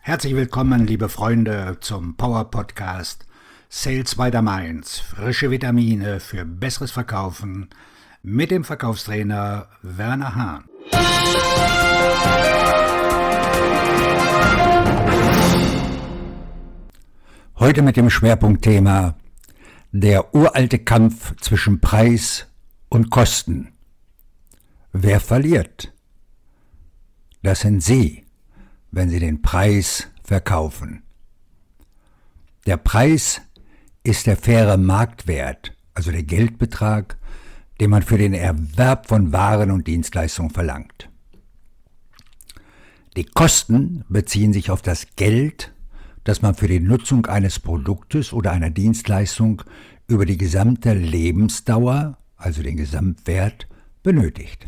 Herzlich willkommen, liebe Freunde, zum Power Podcast Sales by the Mainz. Frische Vitamine für besseres Verkaufen mit dem Verkaufstrainer Werner Hahn. Heute mit dem Schwerpunktthema der uralte Kampf zwischen Preis und Kosten. Wer verliert? Das sind Sie, wenn Sie den Preis verkaufen. Der Preis ist der faire Marktwert, also der Geldbetrag, den man für den Erwerb von Waren und Dienstleistungen verlangt. Die Kosten beziehen sich auf das Geld, das man für die Nutzung eines Produktes oder einer Dienstleistung über die gesamte Lebensdauer, also den Gesamtwert, benötigt.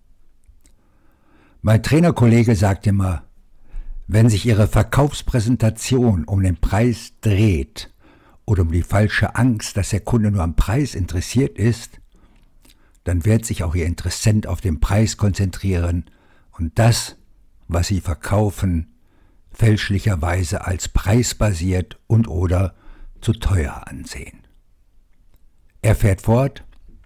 Mein Trainerkollege sagt immer, wenn sich Ihre Verkaufspräsentation um den Preis dreht oder um die falsche Angst, dass der Kunde nur am Preis interessiert ist, dann wird sich auch Ihr Interessent auf den Preis konzentrieren und das, was Sie verkaufen, fälschlicherweise als preisbasiert und oder zu teuer ansehen. Er fährt fort,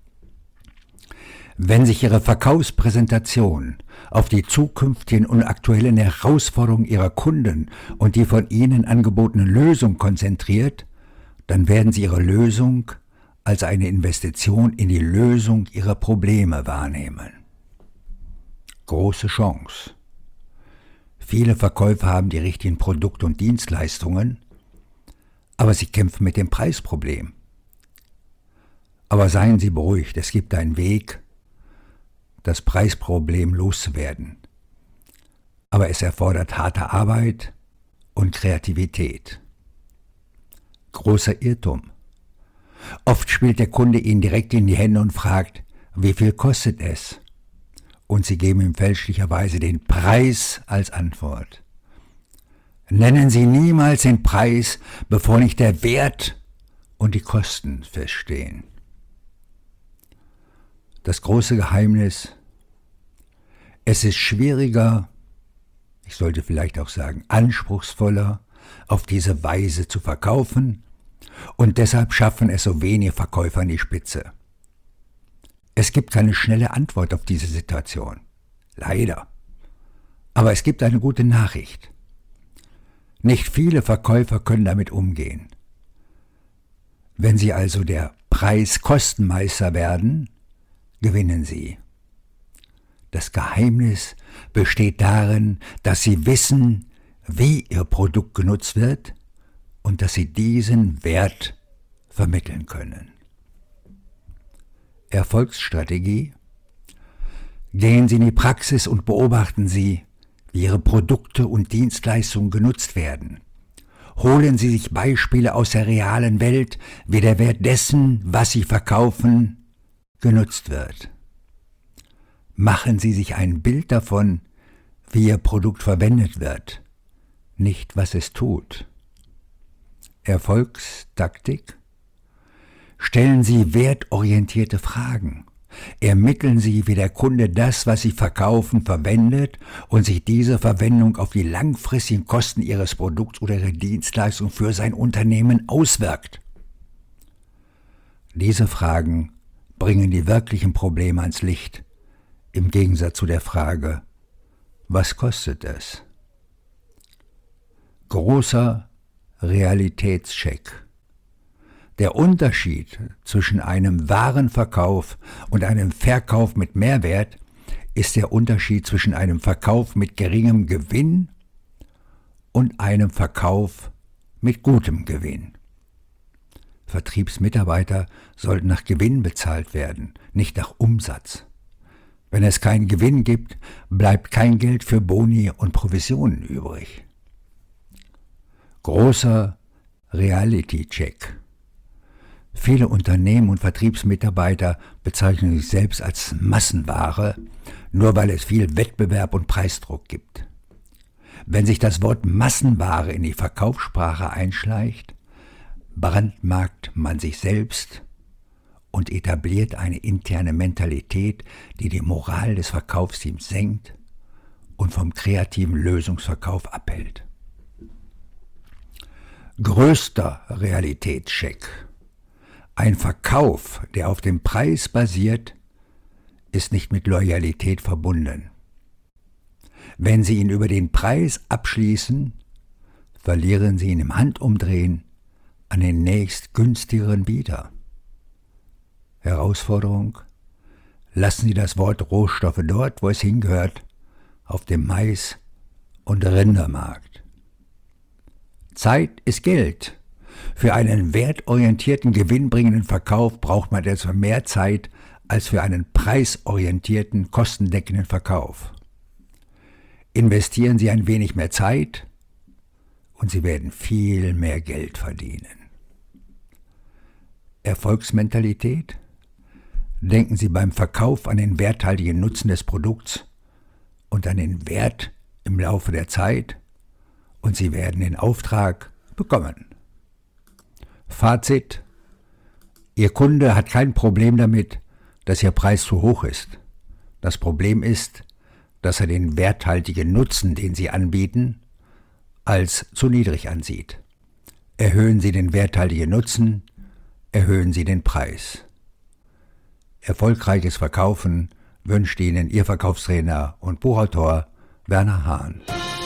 wenn sich Ihre Verkaufspräsentation auf die zukünftigen und aktuellen Herausforderungen Ihrer Kunden und die von Ihnen angebotene Lösung konzentriert, dann werden Sie Ihre Lösung als eine Investition in die Lösung Ihrer Probleme wahrnehmen. Große Chance. Viele Verkäufer haben die richtigen Produkte und Dienstleistungen, aber sie kämpfen mit dem Preisproblem. Aber seien Sie beruhigt, es gibt einen Weg, das Preisproblem loszuwerden. Aber es erfordert harte Arbeit und Kreativität. Großer Irrtum. Oft spielt der Kunde Ihnen direkt in die Hände und fragt, wie viel kostet es? Und Sie geben ihm fälschlicherweise den Preis als Antwort. Nennen Sie niemals den Preis, bevor nicht der Wert und die Kosten feststehen. Das große Geheimnis: Es ist schwieriger, ich sollte vielleicht auch sagen anspruchsvoller, auf diese Weise zu verkaufen und deshalb schaffen es so wenige Verkäufer an die Spitze. Es gibt keine schnelle Antwort auf diese Situation. Leider. Aber es gibt eine gute Nachricht. Nicht viele Verkäufer können damit umgehen. Wenn Sie also der Preis-Kostenmeister werden, gewinnen Sie. Das Geheimnis besteht darin, dass Sie wissen, wie Ihr Produkt genutzt wird und dass Sie diesen Wert vermitteln können. Erfolgsstrategie: Gehen Sie in die Praxis und beobachten Sie, wie Ihre Produkte und Dienstleistungen genutzt werden. Holen Sie sich Beispiele aus der realen Welt, wie der Wert dessen, was Sie verkaufen, genutzt wird. Machen Sie sich ein Bild davon, wie Ihr Produkt verwendet wird, nicht was es tut. Erfolgstaktik: Stellen Sie wertorientierte Fragen. Ermitteln Sie, wie der Kunde das, was Sie verkaufen, verwendet und sich diese Verwendung auf die langfristigen Kosten Ihres Produkts oder Ihrer Dienstleistung für sein Unternehmen auswirkt. Diese Fragen bringen die wirklichen Probleme ans Licht, im Gegensatz zu der Frage, was kostet es? Großer Realitätscheck. Der Unterschied zwischen einem Warenverkauf und einem Verkauf mit Mehrwert ist der Unterschied zwischen einem Verkauf mit geringem Gewinn und einem Verkauf mit gutem Gewinn. Vertriebsmitarbeiter sollten nach Gewinn bezahlt werden, nicht nach Umsatz. Wenn es keinen Gewinn gibt, bleibt kein Geld für Boni und Provisionen übrig. Großer Reality-Check. Viele Unternehmen und Vertriebsmitarbeiter bezeichnen sich selbst als Massenware, nur weil es viel Wettbewerb und Preisdruck gibt. Wenn sich das Wort Massenware in die Verkaufssprache einschleicht, brandmarkt man sich selbst und etabliert eine interne Mentalität, die die Moral des Verkaufsteams senkt und vom kreativen Lösungsverkauf abhält. Größter Realitätscheck. Ein Verkauf, der auf dem Preis basiert, ist nicht mit Loyalität verbunden. Wenn Sie ihn über den Preis abschließen, verlieren Sie ihn im Handumdrehen an den nächst günstigeren Bieter. Herausforderung: Lassen Sie das Wort Rohstoffe dort, wo es hingehört, auf dem Mais- und Rindermarkt. Zeit ist Geld. Für einen wertorientierten, gewinnbringenden Verkauf braucht man etwa mehr Zeit als für einen preisorientierten, kostendeckenden Verkauf. Investieren Sie ein wenig mehr Zeit und Sie werden viel mehr Geld verdienen. Erfolgsmentalität? Denken Sie beim Verkauf an den werthaltigen Nutzen des Produkts und an den Wert im Laufe der Zeit und Sie werden den Auftrag bekommen. Fazit: Ihr Kunde hat kein Problem damit, dass Ihr Preis zu hoch ist. Das Problem ist, dass er den werthaltigen Nutzen, den Sie anbieten, als zu niedrig ansieht. Erhöhen Sie den werthaltigen Nutzen, erhöhen Sie den Preis. Erfolgreiches Verkaufen wünscht Ihnen Ihr Verkaufstrainer und Buchautor Werner Hahn.